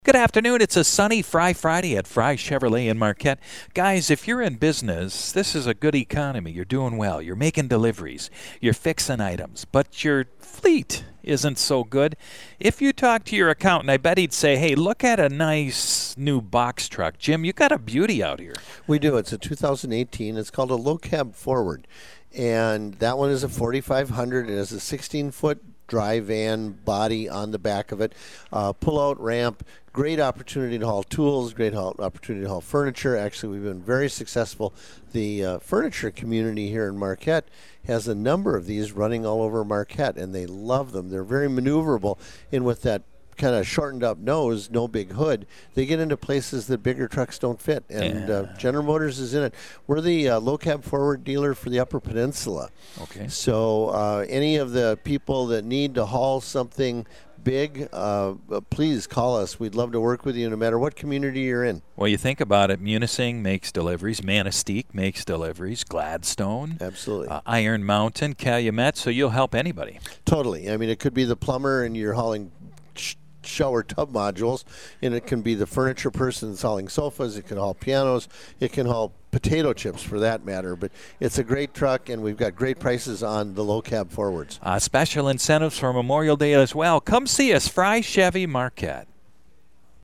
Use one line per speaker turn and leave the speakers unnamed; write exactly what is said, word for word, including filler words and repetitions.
Good afternoon. It's a sunny Fry Friday at Fry Chevrolet in Marquette. Guys, if you're in business, this is a good economy. You're doing well. You're making deliveries. You're fixing items. But your fleet isn't so good. If you talk to your accountant, I bet he'd say, hey, look at a nice new box truck. Jim, you got a beauty out here.
We do. It's a two thousand eighteen. It's called a Low Cab Forward. And that one is a forty-five hundred. It has a sixteen-foot dry van body on the back of it, uh, pull-out ramp, great opportunity to haul tools, great haul, opportunity to haul furniture. Actually, we've been very successful. The uh, furniture community here in Marquette has a number of these running all over Marquette, and they love them. They're very maneuverable, and with that kind of shortened up nose, no big hood, they get into places that bigger trucks don't fit. And
Yeah.
uh, General Motors is in it. We're the uh, low cab forward dealer for the Upper Peninsula.
Okay.
So uh, any of the people that need to haul something big, uh, please call us. We'd love to work with you no matter what community you're in.
Well, you think about it, Munising makes deliveries, Manistee makes deliveries, Gladstone,
Absolutely.
uh, Iron Mountain, Calumet, so you'll help anybody.
Totally. I mean, it could be the plumber and you're hauling sh- shower tub modules, and it can be the furniture person that's hauling sofas. It can haul pianos. It can haul potato chips for that matter. But it's a great truck, and we've got great prices on the low cab forwards.
Uh, special incentives for Memorial Day as well. Come see us, Fry Chevy Marquette.